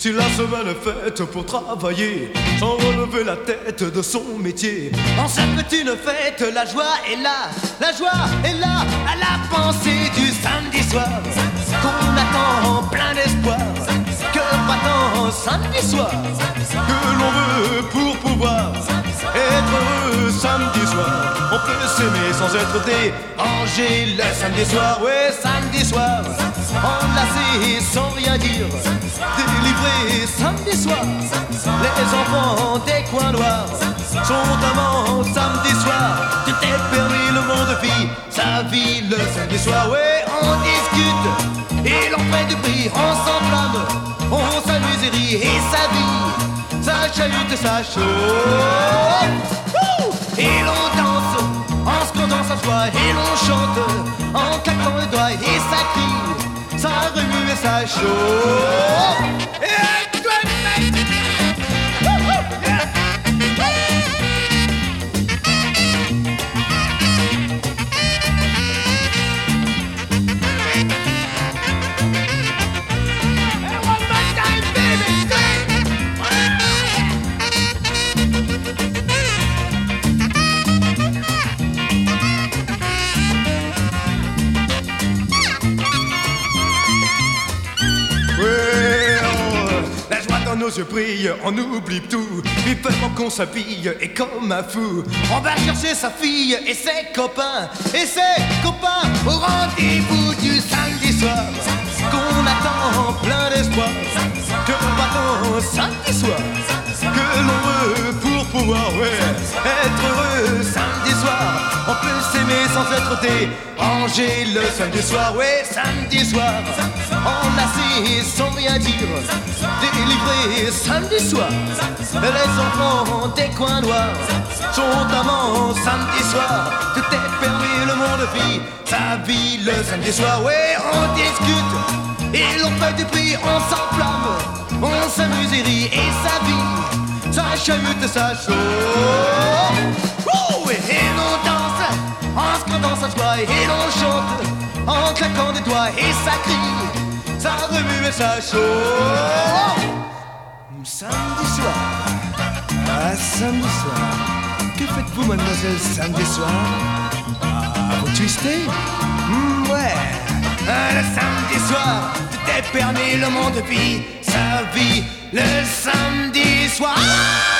Si la semaine est faite pour travailler, sans relever la tête de son métier. En cette une fête, la joie est là, la joie est là, à la pensée du samedi soir, qu'on attend plein d'espoir, que pas-t-on samedi soir, que l'on veut pour pouvoir être heureux samedi soir. On peut s'aimer sans être dérangé le samedi soir, ouais samedi soir. Enlacé sans rien dire, délivré samedi soir. Les enfants des coins noirs sont amants samedi soir. Tu t'es permis le monde vit sa vie le samedi soir, ouais on discute et l'on fait du prix, on s'enflamme, on s'amuse et rit et sa vie, ça chahute, ça chauffe. Et l'on danse en scandant sa joie et l'on chante en claquant les doigts et ça crie, ça remue et ça chauffe. Et toi, mec. Nos yeux brillent, on oublie tout, vivement qu'on s'habille et comme un fou. On va chercher sa fille et ses copains au rendez-vous du samedi soir, qu'on attend plein d'espoir, que va-t-on samedi soir, que l'on veut pour pouvoir, ouais, être heureux samedi soir. On peut s'aimer sans être dérangé le samedi soir, ouais samedi soir. Enlacé sans rien dire, délivré samedi soir. Les enfants des coins noirs sont amants samedi soir. Tout est permis, le monde vit sa vie le samedi soir. Ouais, on discute et l'on fait du prix, on s'enflamme, on s'amuse et rit et sa vie, ça chahute, ça chauffe. Et l'on danse en scandant sa joie et l'on chante en claquant des doigts et ça crie, ça remue et ça chauffe. Samedi soir, ah samedi soir, que faites-vous mademoiselle samedi soir? Ah, vous twistez? Ouais, le samedi soir, tout est permis, le monde vit sa vie le samedi soir.